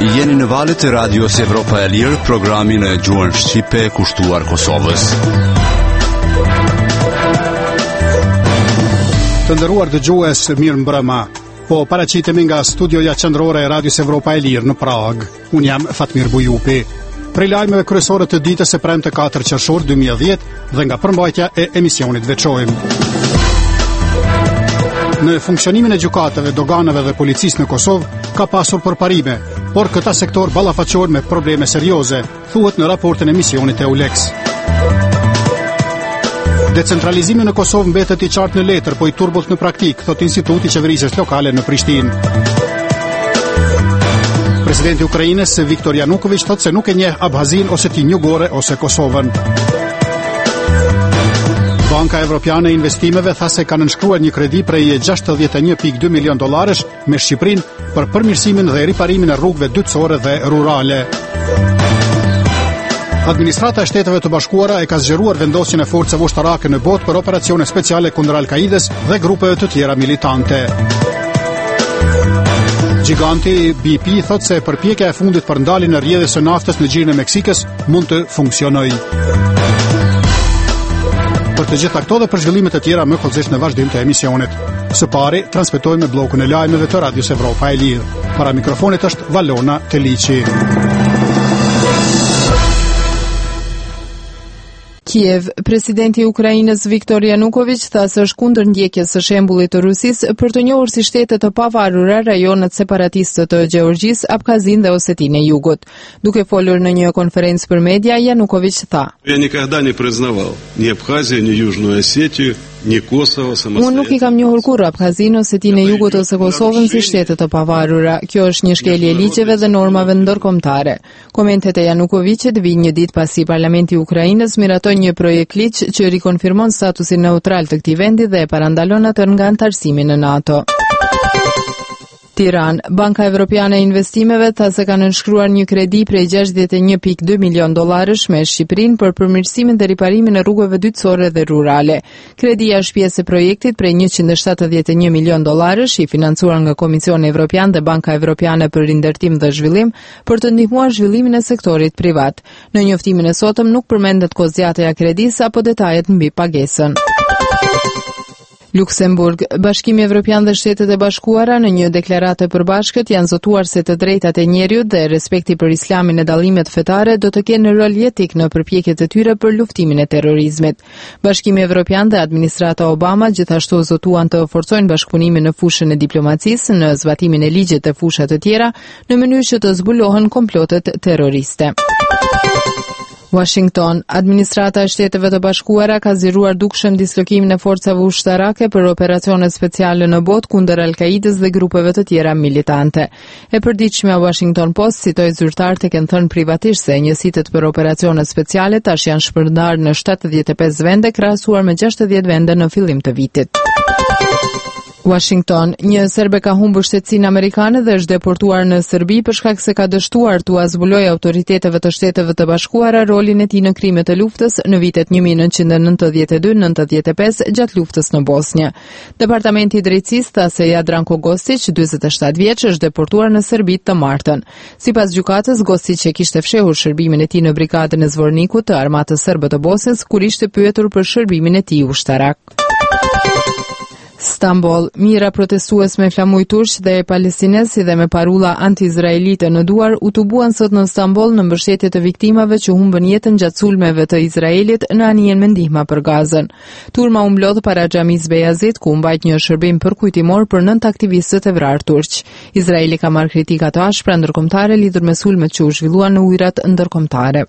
Jeni në valët e Radios Evropa e Lirë, programin e gjuhën shqipe kushtuar Kosovës. Të nderuar dëgjues, mirë mbrëma. Po paraqitemi nga studioja qendrore e Radios Evropa e Lirë në Prag. Unë jam Fatmir Bujupi. Prej lajmeve kryesore të ditës së premte 4 qershor 2010 dhe nga përmbajtja e emisionit veçojmë. Në funksionimin e gjykatave, doganave dhe policisë në Kosovë ka pasur përparime, por këta sektor ballafaqohet me probleme serioze, thuhet në raportin e misionit EULEX. Decentralizimi në Kosovë mbetet i qartë në letër, po i turbullt në praktik, thot Instituti i Qeverisjes Lokale në Prishtinë. Presidenti i Ukrainës Viktor Yanukovych thotë se nuk e njeh Abhazin ose Tinjugore ose Kosovën. Banka Evropiane e Investimeve tha se ka nënshkruar një kredi prej $61.2 milion me Shqipërinë për përmirësimin dhe riparimin e rrugëve dytësore dhe rurale. Administrata e Shteteve të Bashkuara e ka zgjeruar vendosjen e forcave ushtarake në botë për operacione speciale kundër Al-Kaides dhe grupeve të tjera militante. Giganti BP thotë se përpjekja e fundit për ndaljen e rrjedhjes së naftës në gjirin e Meksikës mund të funksionojë. Për të gjitha këto dhe për zhvillimet e tjera më kollëzisht në vazhdim të emisionit. Së pari, transmetojmë me bllokun e lajmeve të Radios Evropa e Lirë. Para mikrofonit është Valona Teliçi. Kiev, presidenti i Ukrainës Viktor Yanukovych tha se është kundër ndjekjes së shembullit të Rusisë për të njohur si shtete të pavarura rajonet separatiste të Gjeorgjisë, Abkhazin dhe Osetinë e Jugut. Duke folur në një konferencë për media, Yanukovych tha: "Я никогда не признавал ни Абхазию, ни Южную Осетию, ни Kosovo самостоятельно." Unë nuk i kam njohur kurrë Abkhazin, Osetinë e Jugut ose Kosovën si shtete të pavarura. Kjo është një shkelje e ligjeve dhe normave ndërkombëtare. Komentet e Yanukovychit vijnë një ditë pasi Parlamenti i Ukrainës miratoi një projekt ligj që rikonfirmon statusin neutral të këtij vendi dhe e parandalon atë nga antarësimi në NATO. Tiranë, Banka Evropiane e Investimeve tha se ka nënshkruar një kredi prej $61.2 milion me Shqipërinë për përmirësimin dhe riparimin e rrugëve dytësore dhe rurale. Kredia është pjesë e projektit prej $171 milion i financuar nga Komisioni Evropian dhe Banka Evropiane për Rindërtim dhe Zhvillim për të ndihmuar zhvillimin e sektorit privat. Në njoftimin e sotëm nuk përmendet kozgjatja e kredisë apo detajet mbi pagesën. Luksemburg, Bashkimi Evropian dhe Shtetet e Bashkuara në një deklaratë e përbashkët janë zotuar se të drejtat e njeriut dhe respekti për islamin e dallimet fetare do të kenë rol jetik në përpjekjet e tyre për luftimin e terrorizmit. Bashkimi Evropian dhe administrata Obama gjithashtu zotuan të forcojnë bashkëpunimin në fushën e diplomacisë, në zbatimin e ligjit të fusha të tjera, në mënyrë që të zbulohen komplotet terroriste. Washington, administrata e Shteteve të Bashkuara ka zgjeruar dukshëm dislokimin e forcave ushtarake për operacione speciale në botë kundër Al-Kaides dhe grupeve të tjera militante. E përditshmja Washington Post citoi zyrtar të kenë thënë privatisht se njësitet për operacione speciale tash janë shpërndarë në 75 vende krahasuar me 60 vende në fillim të vitit. Washington, një serbe ka humbur shtetësinë amerikane dhe është deportuar në Serbi për shkak se ka dështuar t'u zbulojë autoriteteve të Shteteve të Bashkuara rolin e tij në krimet e luftës në vitet 1992-95 gjatë luftës në Bosnjë. Departamenti i Drejtësisë tha se Jadranko Gostić, 47 vjeç, është deportuar në Serbi të martën. Sipas gjykatës, Gostić e kishte fshehur shërbimin e tij në brigadën e Zvornikut të armatës serbe të Bosnjës kur ishte pyetur për shërbimin e tij ushtarak. Stamboll, mira protestues me flamuj turq dhe palestinez si dhe me parulla anti-izraelite në duar u tubuan sot në Stamboll në mbështetje të viktimave që humbën jetën gjatë sulmeve të Izraelit në anijen me ndihma për Gazën. Turma u mblodh para xhamisë Bejazit ku mbajt një shërbim përkujtimor për 9 aktivistët e vrarë turq. Izraeli ka marrë kritika të ashpra ndërkombëtare lidhur me sulmet që u zhvilluan në ujërat ndërkombëtare.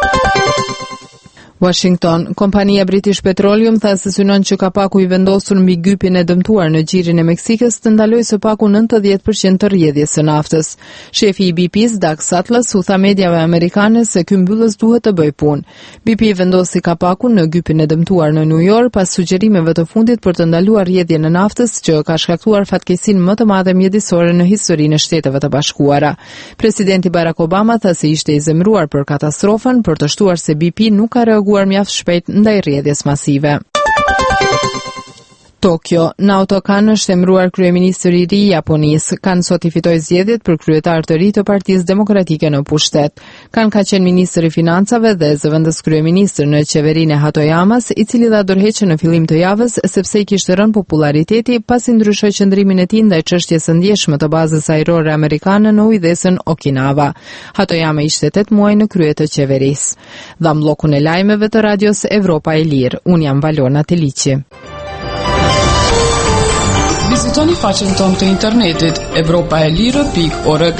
Washington, kompania British Petroleum tha se synon që kapaku i vendosur mbi gypin e dëmtuar në gjirin e Meksikës të ndalojë së paku 90% të rrjedhjes së naftës. Shefi i BP-s, Doug Sutcliffe, u tha mediave amerikane se ky mbyllës duhet të bëjë punë. BP vendosi kapakun në gypin e dëmtuar në New York pas sugjerimeve të fundit për të ndaluar rrjedhjen e naftës që ka shkaktuar fatkeqësinë më të madhe mjedisore në historinë e Shteteve të Bashkuara. Presidenti Barack Obama tha se ishte i zemëruar për katastrofën, për të shtuar se BP nuk ka reaguar mjaft shpejt ndaj rrjedhjes masive. Tokyo, Naoto Kan është emëruar kryeministër i ri i Japonisë. Kan sot I fitoi zgjedhjet për kryetar të ri të Partisë Demokratike në pushtet. Kan ka qenë ministër I financave dhe zëvendës kryeministër në qeverinë e Hatoyamas, I cili dha dorëheqje në fillim të javës sepse I kishte rënë populariteti pasi ndryshoi qëndrimin e tij ndaj çështjes së ndjeshme të bazës ajrore amerikane në ujdesën Okinawa. Hatoyama ishte 8 muaj në krye të qeverisë. Dha bllokun e lajmeve të radios Evropa e Lirë. Unë jam Valona Teliçi. Vizitoni faqen tonë të internetit evropaelire.org.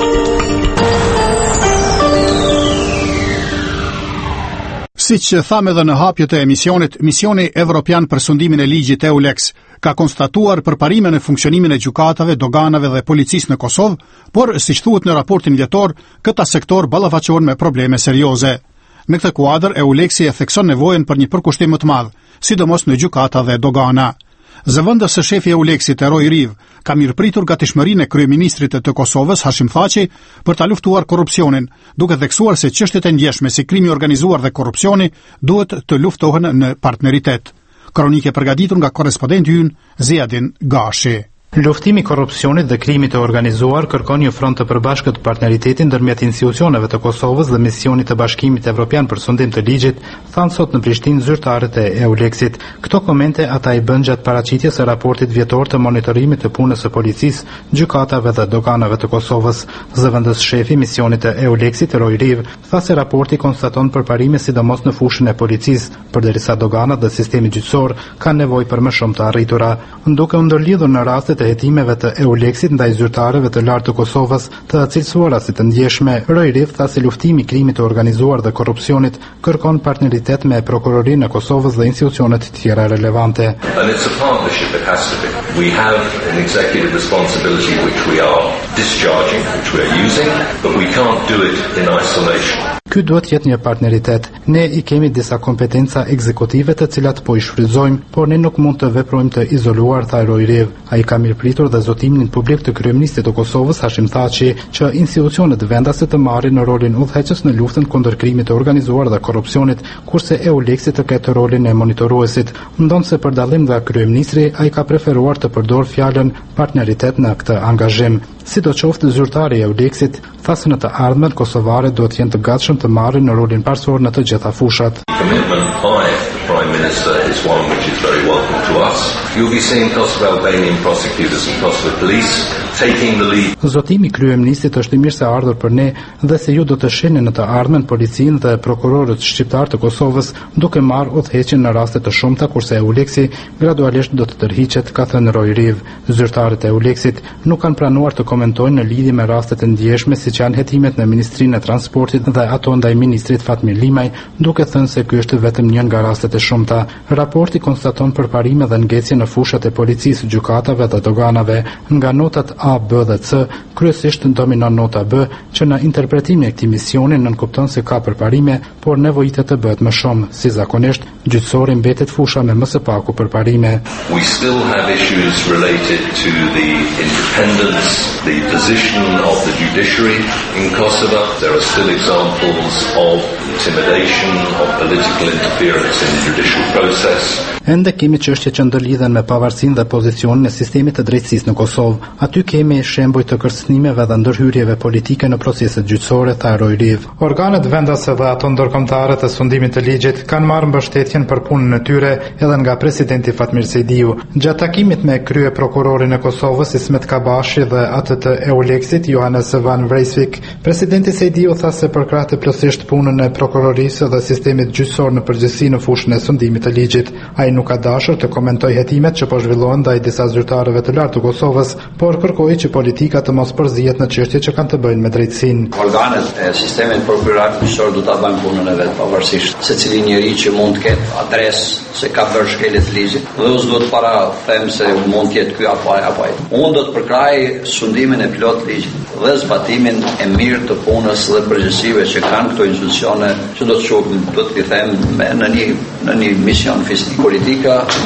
Siç thamë edhe në hapjet e emisionit, Misioni Evropian për sundimin e ligjit EULEX ka konstatuar përparime në funksionimin e gjykatave, doganave dhe policisë në Kosovë, por siç thuhet në raportin vjetor, këta sektor ballafaqohen me probleme serioze. Në këtë kuadër, EULEX-i e thekson nevojën për një përkushtim më të madh, sidomos në gjykata dhe dogana. Zëvendës së shefi EULEX-it Eroj Riv ka mirëpritur gatishmërinë e kryeministrit të Kosovës Hashim Thaçi për ta luftuar korrupsionin, duke theksuar se çështjet e ndjeshme si krimi organizuar dhe korrupsioni duhet të luftohen në partneritet. Kronikë e përgatitur nga korrespondenti ynë Ziadin Gashi. Luftimi I korrupsionit dhe krimit të organizuar kërkon një front të përbashkët partneriteti ndërmjet institucioneve të Kosovës dhe misionit të Bashkimit Evropian për sundim të ligjit, thanë sot në Prishtinë zyrtarët e EULEX-it. Këto komente ata I bën gjatë paraqitjes së raportit vjetor të monitorimit të punës së policisë, gjykatave dhe doganave të Kosovës. Zëvendës shefi misionit të EULEX-it Eroj Riv tha se raporti konstaton përparime sidomos në fushën e policisë, përderisa doganat dhe sistemi gjyqësor kanë nevojë për më shumë të arritura. Duke u ndërlidhur në rastet e hetimeve të EULEX-it ndaj zyrtarëve të lartë të Kosovës të cilësuara si të ndjeshme, Eroj Riv tha se luftimi I krimit të organizuar dhe korrupsionit kërkon partneritet me prokurorinë e Kosovës dhe institucionet tjera relevante. And it's a partnership that has to be. We have an executive responsibility which we are discharging, which we are using, but we can't do it in isolation. Ky duhet jetë një partneritet. Ne I kemi disa kompetenca ekzekutive të cilat po I shfrytëzojmë, por ne nuk mund të veprojmë të izoluar, tha Eroj Riv. Ai ka mirëpritur dhe zotimin publik të kryeministit të Kosovës Hashim Thaçi që institucionet vendase të marrin në rolin udhëheqës në luftën kundër krimit të organizuar dhe korrupsionit, kurse EULEX-i të ketë rolin e monitoruesit. Ndonse për dallim nga kryeministri, ai ka preferuar të përdor fjalën partneritet në këtë angazhim. Sidoqoftë zyrtari I EULEX-it tha se në të ardhmen kosovare duhet të jenë të gatshëm të marrin në rolin parsorë në të gjitha fushat. Commitment by the Prime Minister is one which is very welcome to us. You'll be seeing Kosovo Albanian prosecutors and Kosovo police taking the lead. Zotimi I kryeministit është I mirë se ardhur për ne dhe se ju do të shihni në të ardhmen policinë dhe prokurorët shqiptar të Kosovës duke marrë udhëheqjen në raste të shumta, kurse EULEX-i gradualisht do të tërhiqet, ka thënë Eroj Riv. Zyrtarët e EULEX-it nuk kanë pranuar të komentojnë në lidhje me rastet e ndjeshme siç janë hetimet në Ministrinë e Transportit dhe ato ndaj ministrit Fatmir Limaj, duke thënë se ky është vetëm një nga rastet e shumta. Raporti konstaton përparime dhe ngecje në fushat e policisë, gjykatave dhe doganave. Nga notat A, B dhe C, kryesisht dominon nota B, që në interpretimin e këtij misioni nënkupton se ka përparime, por nevojitet të bëhet më shumë. Si zakonisht, gjyqësori mbetet fusha me më së paku përparime. We still have issues related to the independence, the position of the judiciary in Kosovo. There are still examples of intimidation, of political interference in the judicial process. Ende kemi çështje që ndërlidhen me pavarësinë dhe pozicionin e sistemit të drejtësisë në Kosovë. Aty kemi shembuj të kërcënimeve dhe ndërhyrjeve politike në proceset gjyqësore, tha Eroj Riv. Organet vendase dhe ato ndërkombëtare të sundimit të ligjit kanë marrë mbështetjen për punën e tyre edhe nga presidenti Fatmir Sejdiu. Gjatë takimit me krye prokurorin e Kosovës Ismet Kabashi dhe atë të EULEX-it Johannes Van Vreeswijk, presidenti Sejdiu tha se përkrahte plotësisht punën e prokurorisë dhe sistemit gjyqësor në përgjithësi në fushën e sundimit të ligjit. Ai nuk ka dashur të komentoj hetimet që po zhvillohen ndaj disa zyrtarëve të lartë të Kosovës, por kërkoi që politika të mos përzihet në çështje që kanë të bëjnë me drejtësinë. Organet e sistemit prokurorat gjyqësor do ta bëjnë punën e vet pavarësisht secili njeri që mund të ketë adresë se ka bërë shkelje të ligjit. Dhe unë do të para them se mund të jetë ky apo ai. Unë do të përkraj sundimin e plot ligjit dhe zbatimin e mirë të punës dhe përgjegjësive që kanë këto institucione, që do të shohim, do të them në një mision fisnik. Politika duhet të jetë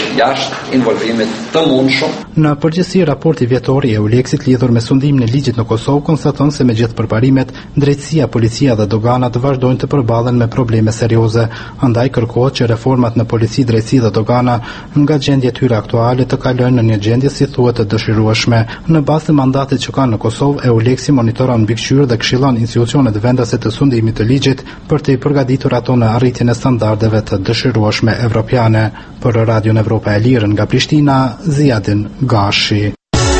jashtë involvimit të mundshëm. Në përgjithësi, raporti vjetor i EULEX-it lidhur me sundimin e ligjit në Kosovë konstaton se me gjithë përparimet, drejtësia, policia dhe doganat vazhdojnë të përballen me probleme serioze. Andaj kërkohet që reformat në polici, drejtësi dhe dogana nga gjendje tyre aktuale të kalojnë në një gjendje si thuhet të dëshirueshme. Në bazë të mandatit që ka në Kosovë, EULEX-i monitoron mbikëqyrë dhe këshillon institucionet vendase të sundimit të ligjit për të i përgatitur ato në arritjen e standardeve të dëshirueshme evropiane. Për Radion Evropa e Lirë nga Prishtina, Ziadin Gashi.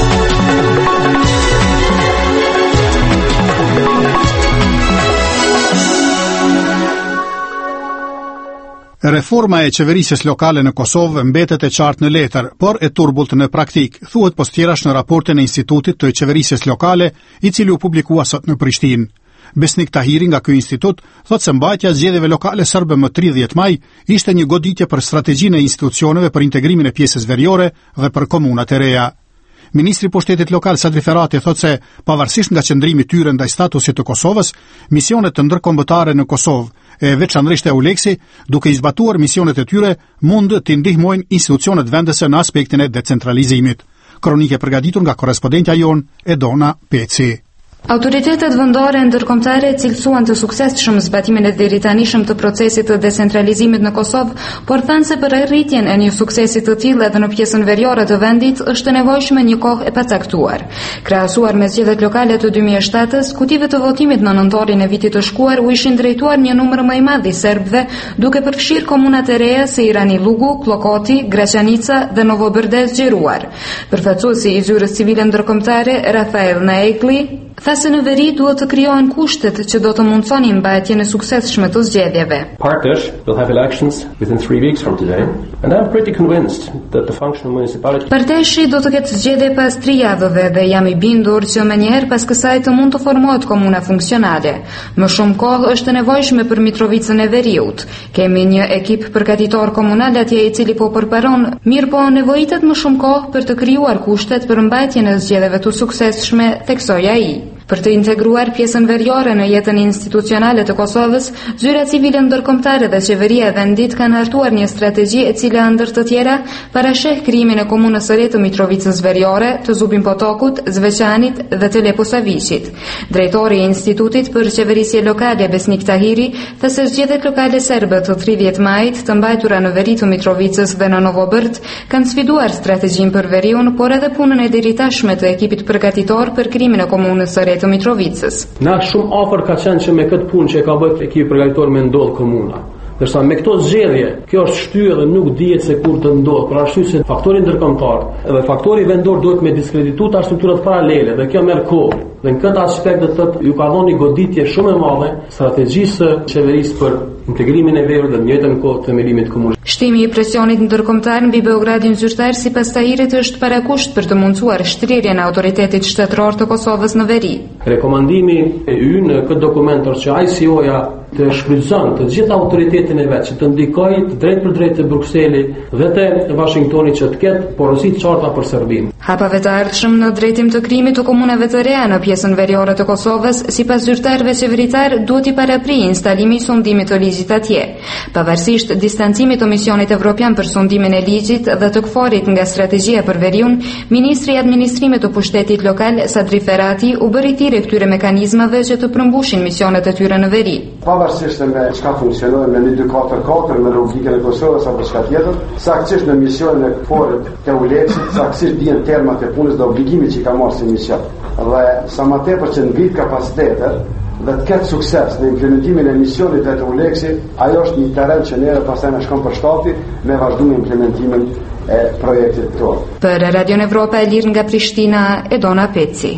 Reforma e qeverisjes lokale në Kosovë mbetet e qartë në letër, por e turbullt në praktik, thuhet postjerash në raportin e Institutit të Qeverisjes Lokale, i cili u publikua sot në Prishtinë. Besnik Tahiri nga ky institut thot se mbajtja e zgjedhjeve lokale serbe më 30 maj ishte një goditje për strategjinë e institucioneve për integrimin e pjesës veriore dhe për komunat e reja. Ministri i Pushtetit Lokal Sadri Ferrati thot se pavarësisht nga qëndrimi i tyre ndaj statusit të Kosovës, misionet të ndërkombëtare në Kosovë e veçanërisht EULEX-i, duke i zbatuar misionet e tyre, mund të ndihmojnë institucionet vendese në aspektin e decentralizimit. Kronike përgatitur nga korrespondentja jon Edona Peci. Autoritetet vendore ndërkombëtare cilësuan të suksesshëm zbatimin e deritanishëm të procesit të decentralizimit në Kosovë, por thanë se për arritjen e një suksesi të tillë edhe në pjesën veriore të vendit është nevojshme një kohë e pacaktuar. Krahasuar me zgjedhjet lokale të 2007-s, kutive të votimit në nëntorin e vitit të shkuar u ishin drejtuar një numër më i madh i serbëve, duke përfshirë komunat e reja si Irani Lugu, Klokoti, Graçanica dhe Novoberdez zgjeruar. Përfaqësuesi i zyrës civile ndërkombëtare Rafael Naekli tha se në veri duhet të krijohen kushtet që do të mundsonin mbajtjen e suksesshme të zgjedhjeve. Partesh will have elections within 3 weeks from today, and I'm pretty convinced that the functional municipality. Parteshi do të ketë zgjedhje pas 3 javëve dhe jam i bindur që menjëherë pas kësaj të mund të formohet komuna funksionale. Më shumë kohë është nevojshme për Mitrovicën e Veriut. Kemi një ekip përgatitor komunal atje i cili po përparon, mirë po nevojitet më shumë kohë për të krijuar kushtet për mbajtjen e zgjedhjeve të suksesshme, theksoi ai. Për të integruar pjesën veriore në jetën institucionale të Kosovës, zyra civile ndërkombëtare dhe qeveria e vendit kanë hartuar një strategji e cila ndër të tjera parasheh krijimin e komunës së re të Mitrovicës Veriore, të Zubin Potokut, Zveçanit dhe të Leposavishit. Drejtori i Institutit për Qeverisje Lokale Besnik Tahiri tha se zgjedhjet lokale serbe të 30 majit të mbajtura në veri të Mitrovicës dhe në Novobërd kanë sfiduar strategjinë për veriun, por edhe punën e deritashme të ekipit përgatitor për krijimin e komunës së re të Mitrovicës. Na shumë afër ka qenë që me këtë punë që e ka bërë ekipi përgatitor me ndodh komuna. Dërsa me këto zgjedhje, kjo është shtyë dhe nuk dihet se kur të ndodh, për arsye se faktori ndërkombëtar dhe faktori vendor duhet me diskreditu ta strukturat paralele dhe kjo merr kohë. Dhe në këtë aspekt do të ju ka dhënë goditje shumë e madhe strategjisë së qeverisë për integrimin e verë dhe në njëjtën kohë themelimit komunal. Shtimi i presionit ndërkombëtar mbi Beogradin zyrtar sipas Tahirit është parakusht për të mundsuar shtrirjen e autoritetit shtetëror të Kosovës në veri. Rekomandimi e ynë në këtë dokument është që ICO-ja të shfrytëzon të gjithë autoritetin e vet që të ndikojë drejt për drejt te Brukseli dhe te Washingtoni që të ketë porosi të qarta për Serbinë. Hapave të ardhshëm në drejtim të krijimit të komunave të reja në pjesën veriore të Kosovës, sipas zyrtarëve qeveritar, duhet i paraprijë instalimi i sundimit të ligjit atje. Pavarësisht distancimit të misionit evropian për sundimin e ligjit dhe të kforit nga strategjia për veriun, ministri i administrimit të pushtetit lokal Sadri Ferrati u bëri thirrje këtyre mekanizmave që të përmbushin misionet e tyre në veri. Pavarësisht me çka funksionojnë me 244 me logikën e Kosovës apo çka tjetër, saktësisht në misionin e kforit të EULEX-it, saktësisht dihen termat e punës dhe obligimit që ka marrë si mision. Dhe sa më tepër që ngrit kapacitetet dhe të ketë sukses në implementimin e misionit të EULEX-it, ajo është një terren që ne pastaj na shkon për shtati me vazhdimin implementimin e projektit tonë. Për Radio Evropa e Lirë nga Prishtina, Edona Peci.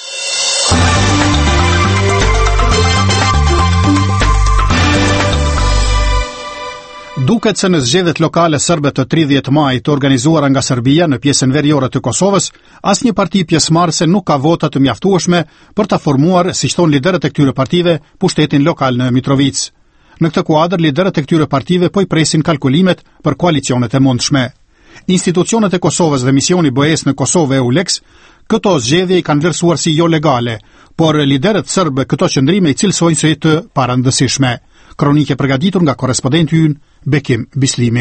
Duket se në zgjedhjet lokale serbe të 30 maj të organizuara nga Serbia në pjesën veriore të Kosovës, asnjë parti pjesëmarrëse nuk ka vota të mjaftueshme për ta formuar, siç thon liderët e këtyre partive, pushtetin lokal në Mitrovic. Në këtë kuadër, liderët e këtyre partive po i presin kalkulimet për koalicionet e mundshme. Institucionet e Kosovës dhe misioni BE-s në Kosovë EULEX këto zgjedhje i kanë vlerësuar si jo legale, por liderët serbë këto qëndrime i cilësojnë si të parandësishme. Kronike përgatitur nga korrespondenti ynë Bekim Bislimi.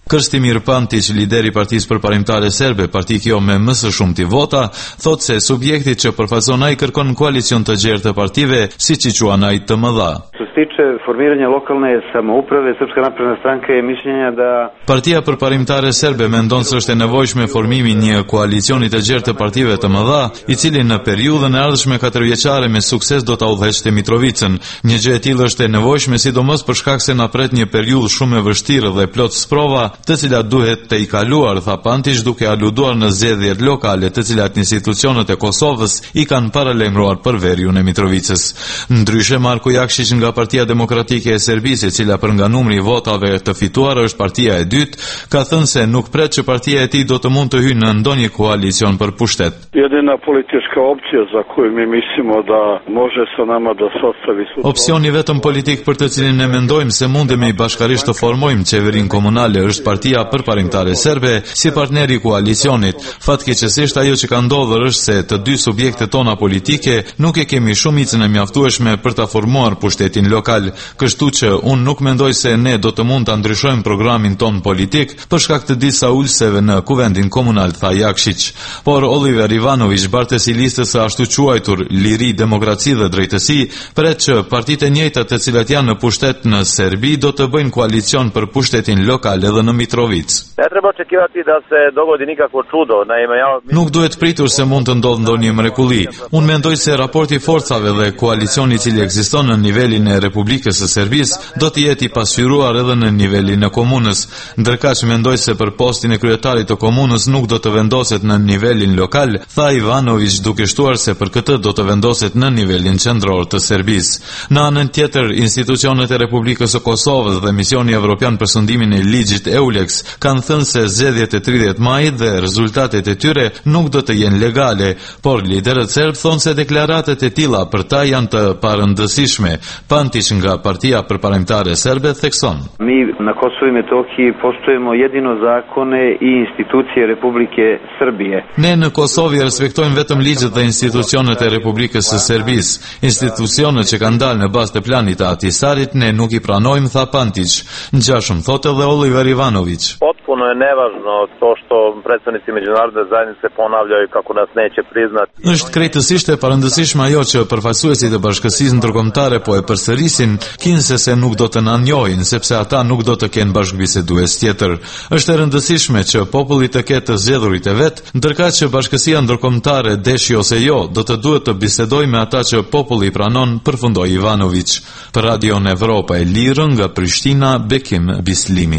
Kërstimir Pantić, lideri i Partisë Përparimtare Serbe, parti kjo me më së shumti vota, thot se subjekti që përfaqëson ai kërkon koalicion të gjerë të partive, siç i quan ai të mëdha. Tiče formiranja lokalne samouprave, Srpska napredna stranka je mišljenja da Partia Përparimtare Serbe mendon se është e nevojshme formimi një koalicioni të gjerë të partive të mëdha, i cili në periudhën e ardhshme 4-vjeçare me sukses do ta udhëheqte Mitrovicën. Një gjë e tillë është e nevojshme sidomos për shkak se na pret një periudhë shumë e vështirë dhe plot sprova, të cilat duhet të i kaluar, tha Pantić, duke aluduar në zgjedhjet lokale, të cilat institucionet e Kosovës i kanë paralajmëruar për verjun e Mitrovicës. Ndryshe Marko Jakšić nga Partia Demokratike e Serbisë, e cila për nga numri i votave të fituar është partia e dytë, ka thënë se nuk pret që partia e tij do të mund të hyjë në ndonjë koalicion për pushtet. Jedina politička opcija za koju mi mislimo da može sa nama da sastavi Opsioni vetëm politik për të cilin ne mendojmë se mundemi bashkarisht të formojmë qeverinë komunale është Partia Përparimtare Serbe si partneri i koalicionit. Fatkeqësisht ajo që ka ndodhur është se të dy subjektet tona politike nuk e kemi shumicën e mjaftueshme për ta formuar pushtetin lokal, kështu që unë nuk mendoj se ne do të mund ta ndryshojmë programin ton politik për shkak të disa ulseve në kuvendin komunal, tha Jakšić. Por Oliver Ivanović, bartës i listës së ashtu quajtur Liri, Demokraci dhe Drejtësi, pret që partitë e njëjta të cilat janë në pushtet në Serbi do të bëjnë koalicion për pushtetin lokal edhe në Mitrovicë. Nuk duhet pritur se mund të ndodhë ndonjë mrekulli. Unë mendoj se raporti forcave dhe koalicioni i cili ekziston në nivelin e Republikës së Serbisë do të jetë i pasqyruar edhe në nivelin e komunës, ndërkaq mendoj se për postin e kryetarit të komunës nuk do të vendoset në nivelin lokal, tha Ivanović, duke shtuar se për këtë do të vendoset në nivelin qendror të Serbisë. Në anën tjetër, institucionet e Republikës së Kosovës dhe Misioni Evropian për sundimin e ligjit EULEX kanë thënë se zgjedhjet e 30 majit dhe rezultatet e tyre nuk do të jenë legale, por liderët serb thonë se deklaratat e tilla për ta janë të parëndësishme. Pantić nga Partia Përparimtare Serbe thekson. Mi na Kosovu i Metohiji poštujemo jedino zakone i institucije Republike Srbije. Ne në Kosovë respektojmë vetëm ligjet dhe institucionet e Republikës së Serbisë. Institucionet që kanë dalë në bazë të planit të Ahtisarit ne nuk i pranojmë, tha Pantić. Ngjashëm thotë edhe Oliver Ivanović. Potpuno je nevažno to što predstavnici međunarodne zajednice ponavljaju kako nas neće priznati. Është krejtësisht e parëndësishme ajo që përfaqësuesit e bashkësisë ndërkombëtare po e përsërisin, kinse se nuk do të na njohin, sepse ata nuk do të kenë bashkëbisedues tjetër. Është e rëndësishme që populli të ketë të zgjedhurit e vet, ndërkaq që bashkësia ndërkombëtare deshi ose jo, do të duhet të bisedojë me ata që populli pranon, përfundoi Ivanović. Për Radio Evropa e Lirë nga Prishtina, Bekim Bislimi.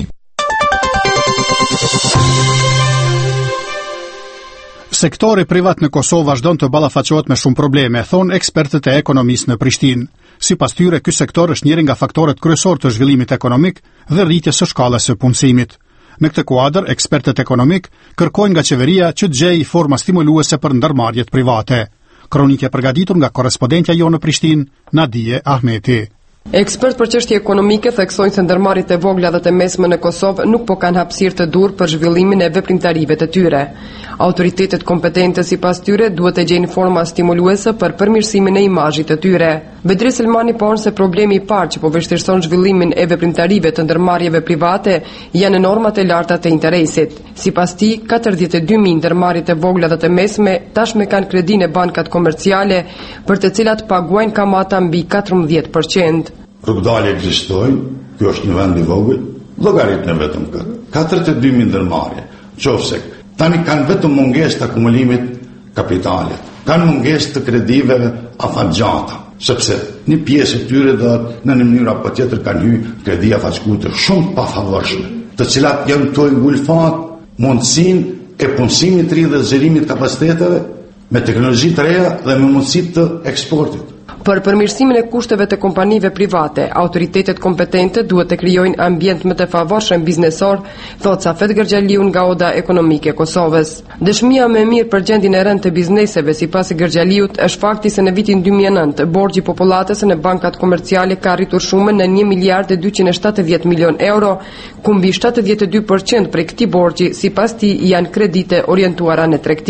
Sektori privat në Kosovë vazhdon të ballafaqohet me shumë probleme, thonë ekspertët e ekonomisë në Prishtinë. Sipas tyre, ky sektor është njëri nga faktorët kryesor të zhvillimit ekonomik dhe rritjes së shkallës së punësimit. Në këtë kuadër, ekspertët ekonomik kërkojnë nga qeveria që të gjejë forma stimuluese për ndërmarrjet private. Kronikë e përgatitur nga korrespondentja jonë në Prishtinë, Nadije Ahmeti. Ekspert për çështje ekonomike theksojnë se ndërmarrjet e vogla dhe të mesme në Kosovë nuk po kanë hapësirë të durë për zhvillimin e veprimtarive të tyre. Autoritetet kompetente sipas tyre duhet të gjejnë forma stimuluese për përmirësimin e imazhit të tyre. Bedri Selmani thonë se problemi i parë që po vështirëson zhvillimin e veprimtarive të ndërmarrjeve private janë normat e larta të interesit. Sipas tij, 42.000 ndërmarrjet e vogla dhe të mesme tashmë kanë kredinë e bankat komerciale, për të cilat paguajnë kamata mbi 14%. Rrugdalje ekzistojnë, kjo është në vend i vogël, llogaritën vetëm këtë. 42.000 ndërmarrje, qofse tani kanë vetëm mungesë të akumulimit kapitalit, kanë mungesë të kredive afatgjata, sepse një pjesë e tyre do në një mënyrë apo tjetër kanë hyrë kredi afatgjate shumë të pafavorshme, të cilat janë të ngulfat mundësinë e punësimit të ri dhe zgjerimit të kapaciteteve me teknologji të reja dhe me mundësi të eksportit. Për përmirësimin e kushteve të kompanive private, autoritetet kompetente duhet të krijojnë ambient më të favorshëm biznesor, thot Safet Gërgjaliu nga Oda Ekonomike e Kosovës. Dëshmia më e mirë për gjendjen e rëndë të bizneseve sipas Gërgjaliut është fakti se në vitin 2009 borxhi popullatës në bankat komerciale ka arritur shumën në 1 miliard e 270 milion euro, ku mbi 72% prej këtij borxhi sipas tij janë kredite orientuara në tregti.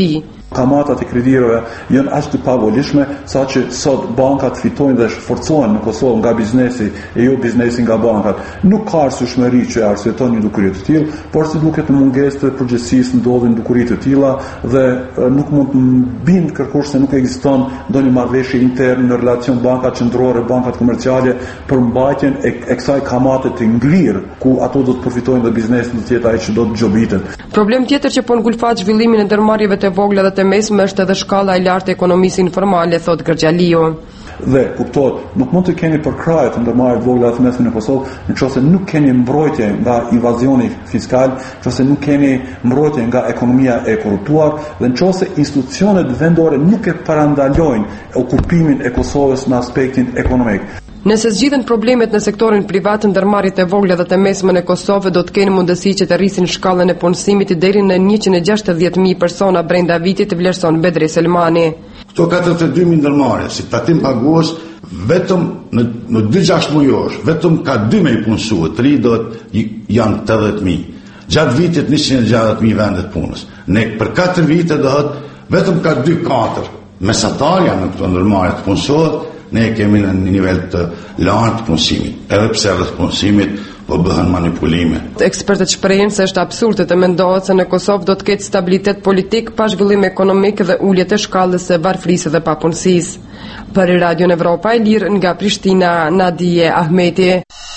Kamatat e kreditorëve janë aq të pavolishme saqë sot bankat fitojnë dhe shforcohen në Kosovë nga biznesi e jo biznesi nga bankat. Nuk ka arsyeshmëri që arsyeton një dukuri të tillë, por si duket në mungesë të përgjegjësisë ndodhin dukuri të tilla dhe nuk mund të bind kërkosh se nuk ekziston ndonjë marrëveshje interne në relacion bankat qendrore, bankat komerciale për mbajtjen e kësaj kamate të ngrirë ku ato do të përfitojnë dhe biznesi do të jetë ai që do të gjobitet. Problem tjetër që po ngulfat zhvillimin e ndërmarrjeve të vogla dhe të mesme është edhe shkalla e lartë e ekonomisë informale, thot Gërgjaliu. Dhe kuptohet, nuk mund të keni përkrahje të ndërmarrjeve të vogla dhe të mesme në Kosovë nëse nuk keni mbrojtje nga invazioni fiskal, nëse nuk keni mbrojtje nga ekonomia e korruptuar dhe nëse institucionet vendore nuk e parandalojnë okupimin e Kosovës në aspektin ekonomik. Nëse zgjidhen problemet në sektorin privat, ndërmarrjet e vogla dhe të mesme në Kosovë do të kenë mundësi që të rrisin shkallën e punësimit deri në 160.000 persona brenda vitit, vlerëson Bedri Selmani. Këto 42.000 ndërmarrje, si tatim pagues, vetëm në 2-6 mujosh, vetëm ka 2 me i punësuar, 3 do të janë 80.000. Gjatë vitit 160.000 vendet punës. Ne për 4 vite do të vetëm ka 2-4 mesatarja në këto ndërmarrje të punësohet. Ne kemi në një nivel të lartë punësimit, edhe pse rreth punësimit po bëhen manipulime. Ekspertët shprehin se është absurde të mendohet se në Kosovë do të ketë stabilitet politik pa zhvillim ekonomik dhe ulje të shkallës së varfërisë dhe papunësisë. Për Radio Evropa e Lirë nga Prishtina, Nadije Ahmeti.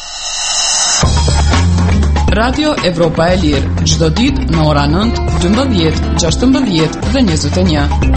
Radio Evropa e Lirë, çdo ditë në ora 9, 12, 16 dhe 21.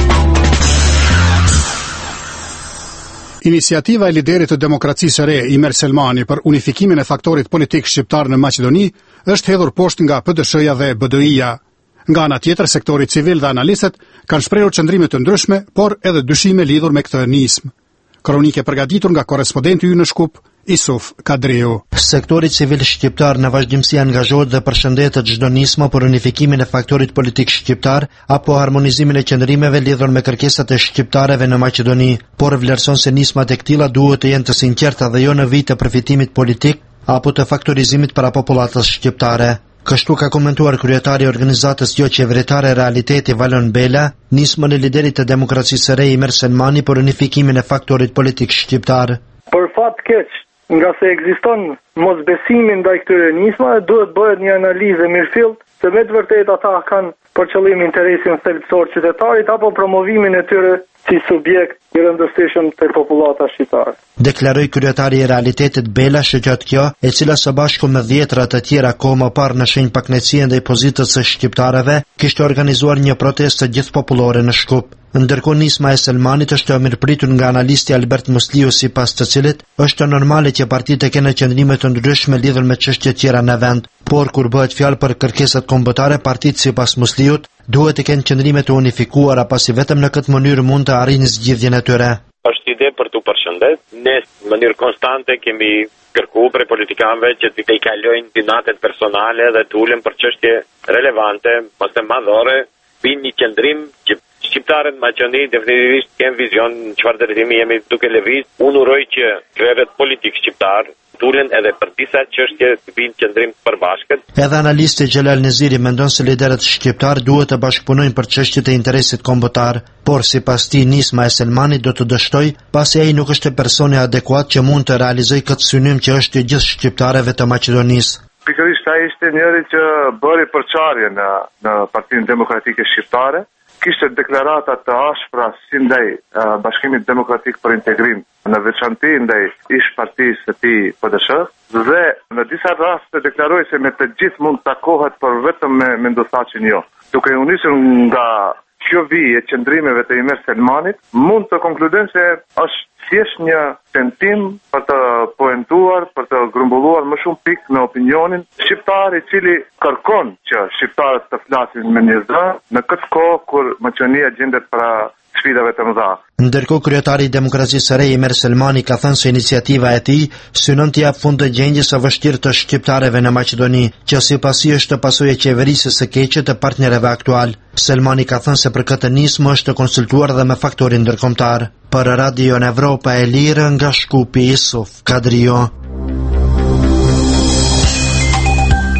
Iniciativa e liderit të demokracisë së re, Imer Selmani, për unifikimin e faktorit politik shqiptar në Maqedoni është hedhur poshtë nga PDSH-ja dhe BDI-ja. Nga ana tjetër, sektori civil dhe analistët kanë shprehur qëndrime të ndryshme, por edhe dyshime lidhur me këtë nismë. Kronike përgatitur nga korrespondenti ynë në Shkup, Isuf Kadriu. Sektori civil shqiptar në vazhdimsi angazhohet dhe përshëndetet çdo nismë për unifikimin e faktorit politik shqiptar apo harmonizimin e qëndrimeve lidhur me kërkesat e shqiptarëve në Maqedoni, por vlerëson se nismat e këtilla duhet të jenë të sinqerta dhe jo në vit të përfitimit politik apo të faktorizimit para popullatës shqiptare. Kështu ka komentuar kryetari i organizatës jo qeveritare Realiteti Valon Bela, nismën e liderit të demokracisë së re Imer Selmani për unifikimin e faktorit politik shqiptar. Për fat keq, nga se ekziston mosbesimi ndaj këtyre nismave, duhet bëhet një analizë mirëfillt se me të vërtetë ata kanë për qëllim interesin thelbësor qytetarit apo promovimin e tyre si subjekt i rëndësishëm të popullata shqiptare. Deklaroi kryetari i Realitetit Bela shëqat kjo, e cila së bashku me 10 të tjera kohë më parë në shenjë pakënaqësie ndaj pozitës së shqiptarëve, kishte organizuar një protestë gjithpopullore në Shkup. Ndërkohë nisma e Selmanit është e mirëpritur nga analisti Albert Musliu, sipas të cilit është normale që partitë të kenë qëndrime të ndryshme lidhur me çështje tjera në vend, por kur bëhet fjalë për kërkesat kombëtare, partitë sipas Musliut duhet të kenë qëndrime të unifikuara, pasi vetëm në këtë mënyrë mund të arrijnë zgjidhjen e tyre. Është ide për të përshëndet. Ne në mënyrë konstante kemi kërkuar prej politikanëve që të kalojnë dinatet personale dhe të ulen për çështje relevante, ose madhore, bin një qëndrim që shqiptarët Maqedoni definitivisht kanë vizion në çfarë drejtimi jemi duke lëviz. Unë uroj që krerët politik shqiptar tulen edhe për disa çështje të vinë qëndrim përbashkët. Edhe analisti Xhelal Neziri mendon se liderët shqiptar duhet të bashkëpunojnë për çështjet e interesit kombëtar, por sipas tij nisma e Selmanit do të dështoj, pasi ai nuk është personi adekuat që mund të realizojë këtë synim që është i gjithë shqiptarëve të Maqedonisë. Pikërisht ai ishte njëri që bëri përçarje në Partinë Demokratike Shqiptare. Kishte deklarata të ashpra si ndaj Bashkimit Demokratik për Integrim, në veçanti ndaj ish partisë së tij PDSH, dhe në disa raste deklaroi se me të gjithë mund takohet, por vetëm me Mendosaqin jo. Duke u nisur nga kjo vijë e qëndrimeve të Imer Selmanit, mund të konkludojmë se është thjesht një tentim për të poentuar, për të grumbulluar më shumë pikë në opinionin shqiptar, i cili kërkon që shqiptarët të flasin me një zë në këtë kohë kur Maqedonia gjendet para sfidave të mëdha. Ndërkohë kryetari i Demokracisë së re Imer Selmani ka thënë se iniciativa e tij synon të jap fund të gjendjes së vështirë të shqiptarëve në Maqedoni, që sipas tij është pasojë e qeverisë së keqe të partnerëve aktual. Selmani ka thënë se për këtë nismë është konsultuar dhe me faktorin ndërkombëtar. Për Radio Evropa e Lirë nga Shkupi, Isuf Kadrio. Evropa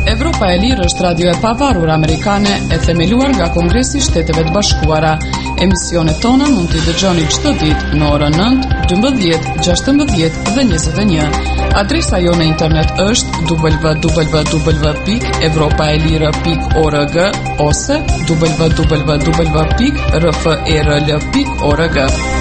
Evropa e Lirë është radio e pavarur amerikane e themeluar nga Kongresi i Shteteve të Bashkuara. Emisionet tona mund t'i dëgjoni çdo ditë në orën 9, 12, 16 dhe 21. Adresa jo në internet është www.evropaelire.org ose www.rferl.org.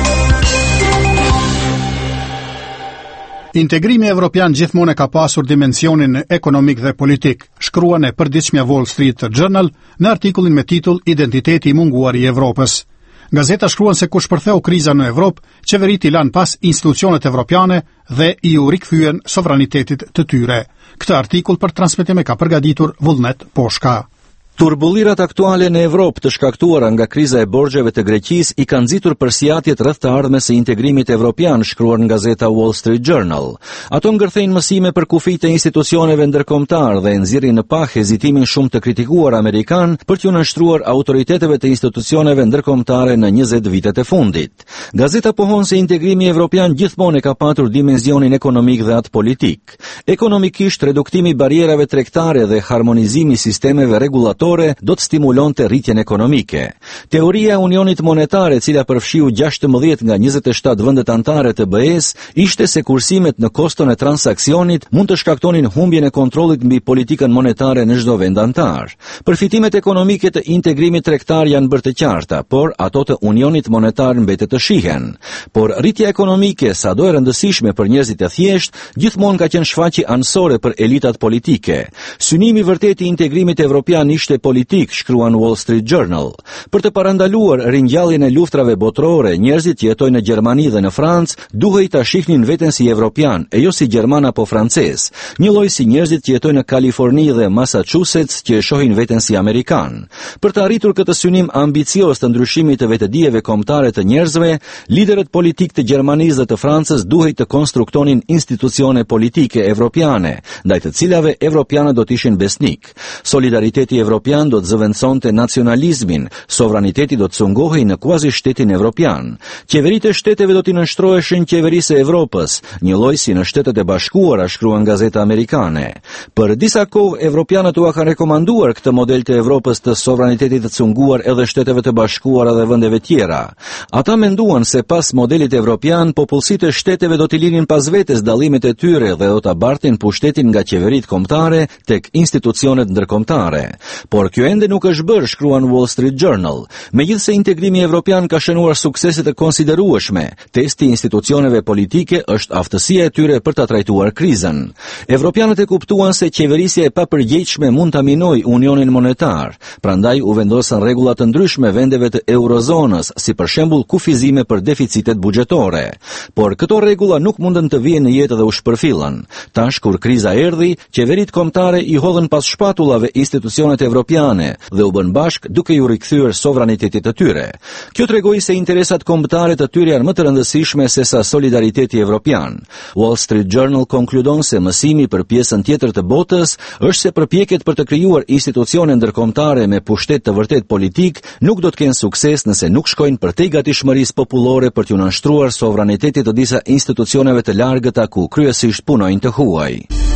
Integrimi evropian gjithmonë ka pasur dimensionin ekonomik dhe politik, shkruan e përditshmja Wall Street Journal në artikullin me titull Identiteti i munguar i Evropës. Gazeta shkruan se kur shpërtheu kriza në Evropë, qeverit i lan pas institucionet evropiane dhe i u rikthyen sovranitetit të tyre. Këtë artikull për transmetim ka përgatitur Vullnet Poshka. Turbullirat aktuale në Evropë të shkaktuara nga kriza e borxheve të Greqisë i kanë nxitur përsëritjet rreth të ardhmes së integrimit evropian, shkruar nga gazeta Wall Street Journal. Ato ngërthejnë mësime për kufijtë e institucioneve ndërkombëtar dhe nxjerrin në pa hezitimin shumë të kritikuar amerikan për t'u nënshtruar autoriteteve të institucioneve ndërkombëtare në 20 vitet e fundit. Gazeta pohon se integrimi evropian gjithmonë ka patur dimensionin ekonomik dhe atë politik. Ekonomikisht, reduktimi i barierave tregtare dhe harmonizimi i sistemeve rregullatore do të stimulonte rritjen ekonomike. Teoria e unionit monetar, e cila përfshiu 16 nga 27 vendet anëtare të BE-s, ishte se kursimet në koston e transaksionit mund të shkaktonin humbjen e kontrollit mbi politikën monetare në çdo vend anëtar. Përfitimet ekonomike të integrimit tregtar janë bërë të qarta, por ato të unionit monetar mbetet të shihen. Por rritja ekonomike, sado e rëndësishme për njerëzit e thjeshtë, gjithmonë ka qenë shfaqje anësore për elitat politike. Synimi vërtet i integrimit evropian ishte politik, shkruan Wall Street Journal. Për të parandaluar ringjalljen e luftrave botërore, njerëzit që jetojnë në Gjermani dhe në Francë duhej ta shihnin veten si evropian, e jo si gjerman apo francez, njëlloj si njerëzit që jetojnë në Kaliforni dhe Massachusetts që e shohin veten si amerikan. Për të arritur këtë synim ambicioz të ndryshimit të vetëdijeve kombëtare të njerëzve, liderët politik të Gjermanisë dhe të Francës duhej të konstruktonin institucione politike evropiane, ndaj të cilave evropianët do të ishin besnik. Solidariteti evropian do të zëvendësonte nacionalizmin, sovraniteti do të cungohej në kuazi shtetin evropian. Qeveritë e shteteve do t'i nënshtroheshin qeverisë e Evropës, njëlloj si në Shtetet e Bashkuara, shkruan gazeta amerikane. Për disa kohë evropianët u kanë rekomanduar këtë model të Evropës të sovranitetit të cunguar edhe Shteteve të Bashkuara dhe vendeve tjera. Ata menduan se pas modelit evropian, popullsitë e shteteve do t'i linin pas vetes dallimet e tyre dhe do ta bartin pushtetin nga qeveritë kombëtare tek institucionet ndërkombëtare. Por kjo ende nuk është bërë, shkruan Wall Street Journal. Megjithse integrimi evropian ka shënuar suksese të konsiderueshme, testi i institucioneve politike është aftësia e tyre për ta trajtuar krizën. Evropianët e kuptuan se qeverisja e papërgjegjshme mund ta minojë unionin monetar, prandaj u vendosën rregulla të ndryshme vendeve të eurozonës, si për shembull kufizime për deficitet buxhetore. Por këto rregulla nuk mundën të vijnë në jetë dhe u shpërfillën. Tash kur kriza erdhi, qeveritë kombëtare i hodhën pas shpatullave institucionet evropiane dhe u bën bashk duke ju rikthyer sovranitetit të tyre. Kjo tregoi se interesat kombëtare të tyre janë më të rëndësishme se sa solidariteti evropian. Wall Street Journal konkludon se mësimi për pjesën tjetër të botës është se përpjekjet për të krijuar institucione ndërkombëtare me pushtet të vërtet politik nuk do të kenë sukses nëse nuk shkojnë përtej gatishmërisë popullore për t'u nënshtruar sovranitetit të disa institucioneve të largëta ku kryesisht punojnë të huaj.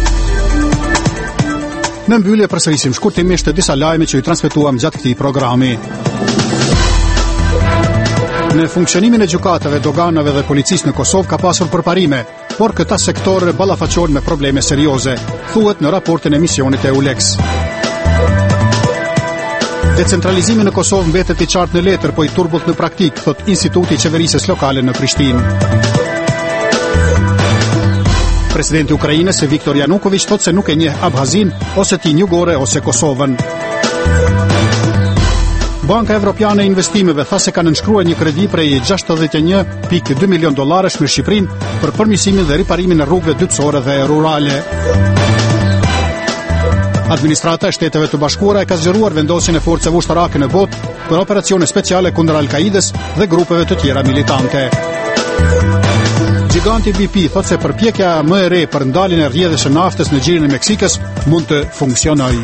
Në mbyllje përsërisim shkurtimisht disa lajme që ju transmetuam gjatë këtij programi. Në funksionimin e gjykatave, doganave dhe policisë në Kosovë ka pasur përparime, por këta sektorë ballafaqohen me probleme serioze, thuhet në raportin e misionit EULEX. Decentralizimi në Kosovë mbetet i qartë në letër, po i turbullt në praktik, thot Instituti i Qeverisjes Lokale në Prishtinë. Presidenti i Ukrainës Viktor Yanukovych thot se nuk e njeh Abhazin ose Tinjugore ose Kosovën. Banka Evropiane e Investimeve tha se ka nënshkruar një kredi prej $61.2 milion në Shqipërinë për përmirësimin dhe riparimin e rrugëve dytësore dhe rurale. Administrata e Shteteve të Bashkuara e ka zgjeruar vendosjen e forcave ushtarake në botë për operacione speciale kundër Al-Qaidës dhe grupeve të tjera militante. Giganti BP thot se përpjekja më e re për ndaljen e rrjedhjes së naftës në gjirin e Meksikës mund të funksionojë.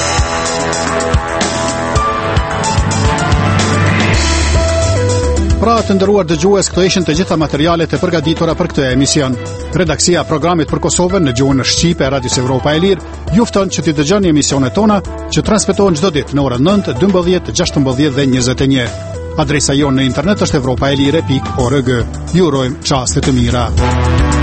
Pra të nderuar dëgjues, këto ishin të gjitha materialet e përgatitura për këtë emision. Redaksia e programit për Kosovën në gjuhën shqipe e Radios Evropa e Lirë ju fton që t'i dëgjoni emisionet tona që transmetohen çdo ditë në orën 9, 12, 16 dhe 21. Adresa jonë në internet është europaelire.org. Ju urojmë çaste të mira.